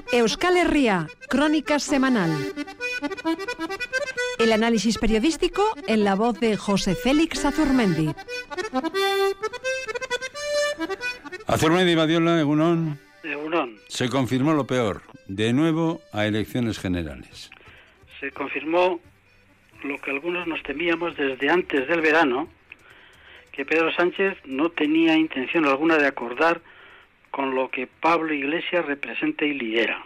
Euskal Herria, Crónica Semanal. El análisis periodístico en la voz de José Félix Azurmendi. Azurmendi, Badiola, Egunon. Egunon. Se confirmó lo peor, de nuevo a elecciones generales. Se confirmó lo que algunos nos temíamos desde antes del verano, que Pedro Sánchez no tenía intención alguna de acordar con lo que Pablo Iglesias representa y lidera.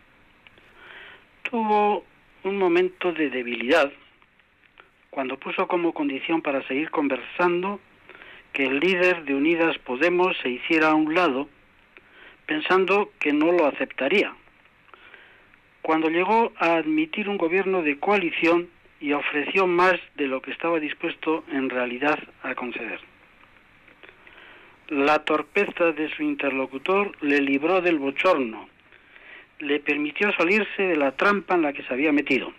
Tuvo un momento de debilidad cuando puso como condición para seguir conversando que el líder de Unidas Podemos se hiciera a un lado, pensando que no lo aceptaría. Cuando llegó a admitir un gobierno de coalición y ofreció más de lo que estaba dispuesto en realidad a conceder. La torpeza de su interlocutor le libró del bochorno, le permitió salirse de la trampa en la que se había metido.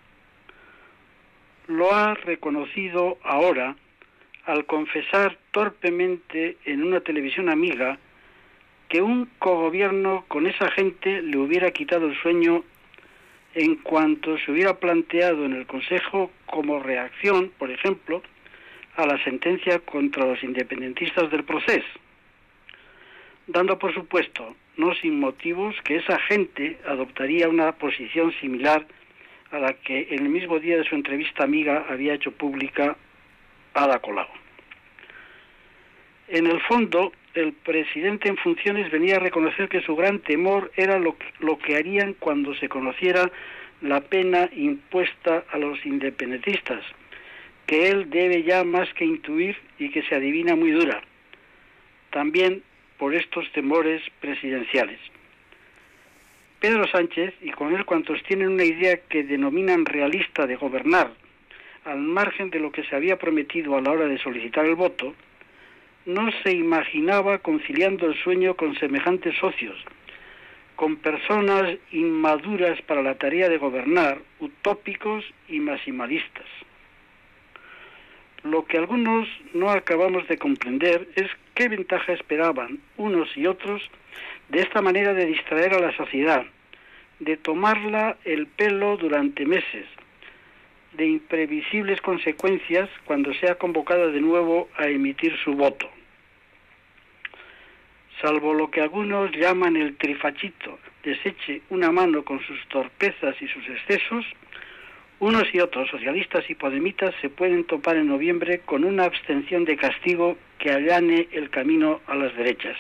Lo ha reconocido ahora al confesar torpemente en una televisión amiga que un cogobierno con esa gente le hubiera quitado el sueño en cuanto se hubiera planteado en el Consejo como reacción, por ejemplo, a la sentencia contra los independentistas del Procés, dando por supuesto, no sin motivos, que esa gente adoptaría una posición similar a la que en el mismo día de su entrevista amiga había hecho pública Ada Colau. En el fondo, el presidente en funciones venía a reconocer que su gran temor era lo que harían cuando se conociera la pena impuesta a los independentistas, que él debe ya más que intuir y que se adivina muy dura, también por estos temores presidenciales. Pedro Sánchez, y con él cuantos tienen una idea que denominan realista de gobernar, al margen de lo que se había prometido a la hora de solicitar el voto, no se imaginaba conciliando el sueño con semejantes socios, con personas inmaduras para la tarea de gobernar, utópicos y maximalistas. Lo que algunos no acabamos de comprender es qué ventaja esperaban unos y otros de esta manera de distraer a la sociedad, de tomarla el pelo durante meses, de imprevisibles consecuencias cuando sea convocada de nuevo a emitir su voto. Salvo lo que algunos llaman el trifachito, deseche una mano con sus torpezas y sus excesos, unos y otros, socialistas y podemitas, se pueden topar en noviembre con una abstención de castigo que allane el camino a las derechas.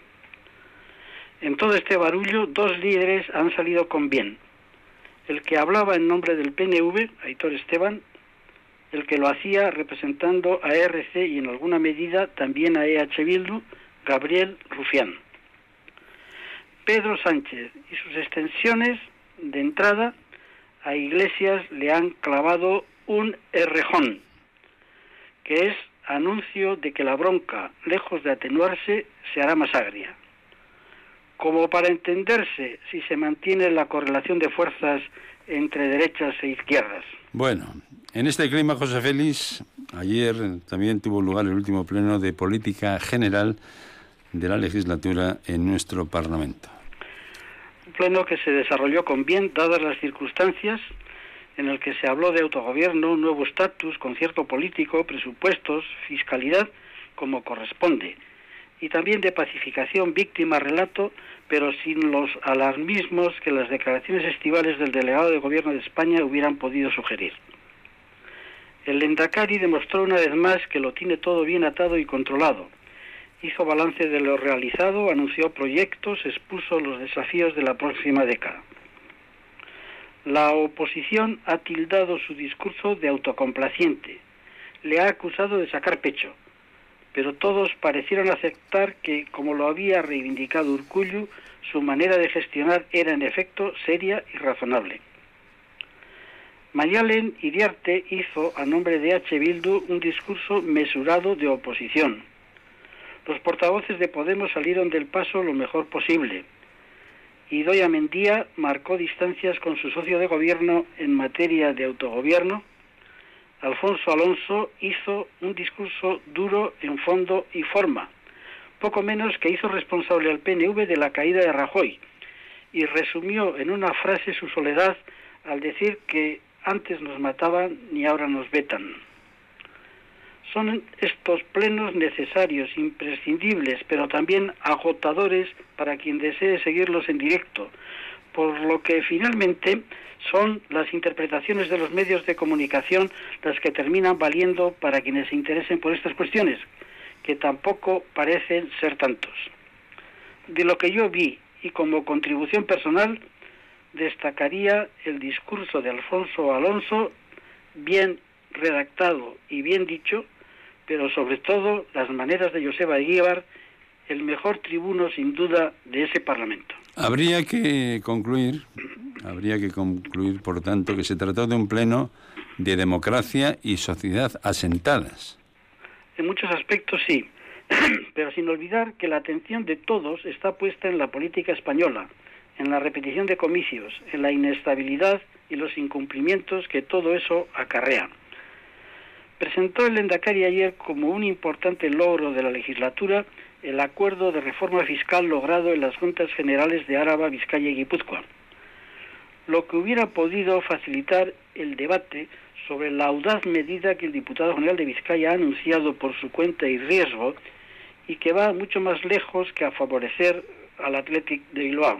En todo este barullo, dos líderes han salido con bien. El que hablaba en nombre del PNV, Aitor Esteban, el que lo hacía representando a ERC y en alguna medida también a EH Bildu, Gabriel Rufián. Pedro Sánchez y sus extensiones, de entrada, a Iglesias le han clavado un errejón, que es anuncio de que la bronca, lejos de atenuarse, se hará más agria. Como para entenderse si se mantiene la correlación de fuerzas entre derechas e izquierdas. Bueno, en este clima, José Félix, ayer también tuvo lugar el último pleno de política general de la legislatura en nuestro Parlamento. Un pleno que se desarrolló con bien, dadas las circunstancias, en el que se habló de autogobierno, nuevo estatus, concierto político, presupuestos, fiscalidad, como corresponde, y también de pacificación, víctima, relato, pero sin los alarmismos que las declaraciones estivales del delegado de Gobierno de España hubieran podido sugerir. El Lehendakari demostró una vez más que lo tiene todo bien atado y controlado. Hizo balance de lo realizado, anunció proyectos, expuso los desafíos de la próxima década. La oposición ha tildado su discurso de autocomplaciente, le ha acusado de sacar pecho, pero todos parecieron aceptar que, como lo había reivindicado Urkullu, su manera de gestionar era en efecto seria y razonable. Mayalen Iriarte hizo, a nombre de H. Bildu, un discurso mesurado de oposición. Los portavoces de Podemos salieron del paso lo mejor posible. Idoia Mendia marcó distancias con su socio de gobierno en materia de autogobierno. Alfonso Alonso hizo un discurso duro en fondo y forma, poco menos que hizo responsable al PNV de la caída de Rajoy, y resumió en una frase su soledad al decir que antes nos mataban y ahora nos vetan. Son estos plenos necesarios, imprescindibles, pero también agotadores para quien desee seguirlos en directo, por lo que finalmente son las interpretaciones de los medios de comunicación las que terminan valiendo para quienes se interesen por estas cuestiones, que tampoco parecen ser tantos. De lo que yo vi y como contribución personal, destacaría el discurso de Alfonso Alonso, bien redactado y bien dicho, pero sobre todo las maneras de Joseba Eguíbar, el mejor tribuno sin duda de ese Parlamento. Habría que concluir, por tanto, que se trató de un pleno de democracia y sociedad asentadas. En muchos aspectos sí, pero sin olvidar que la atención de todos está puesta en la política española, en la repetición de comicios, en la inestabilidad y los incumplimientos que todo eso acarrea. Presentó el Lehendakari ayer como un importante logro de la legislatura el acuerdo de reforma fiscal logrado en las Juntas Generales de Álava, Vizcaya y Guipúzcoa, lo que hubiera podido facilitar el debate sobre la audaz medida que el diputado general de Vizcaya ha anunciado por su cuenta y riesgo y que va mucho más lejos que a favorecer al Athletic de Bilbao.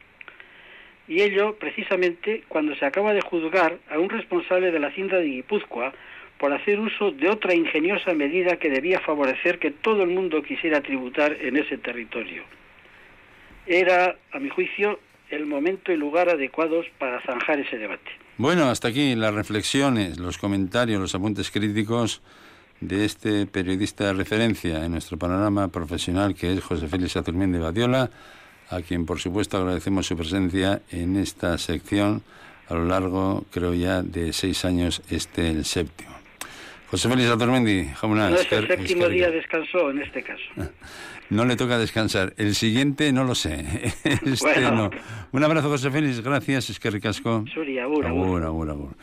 Y ello precisamente cuando se acaba de juzgar a un responsable de la Hacienda de Guipúzcoa por hacer uso de otra ingeniosa medida que debía favorecer que todo el mundo quisiera tributar en ese territorio. Era, a mi juicio, el momento y lugar adecuados para zanjar ese debate. Bueno, hasta aquí las reflexiones, los comentarios, los apuntes críticos de este periodista de referencia en nuestro panorama profesional, que es José Félix Azurmendi Badiola, a quien por supuesto agradecemos su presencia en esta sección a lo largo, creo ya, de 6 años, el 7º. José Félix Azurmendi, jauna. No es el 7º día descansó en este caso. No le toca descansar. El siguiente no lo sé. Bueno. No. Un abrazo, José Félix. Gracias. Eskerrik asko. Suri, agur. Agur.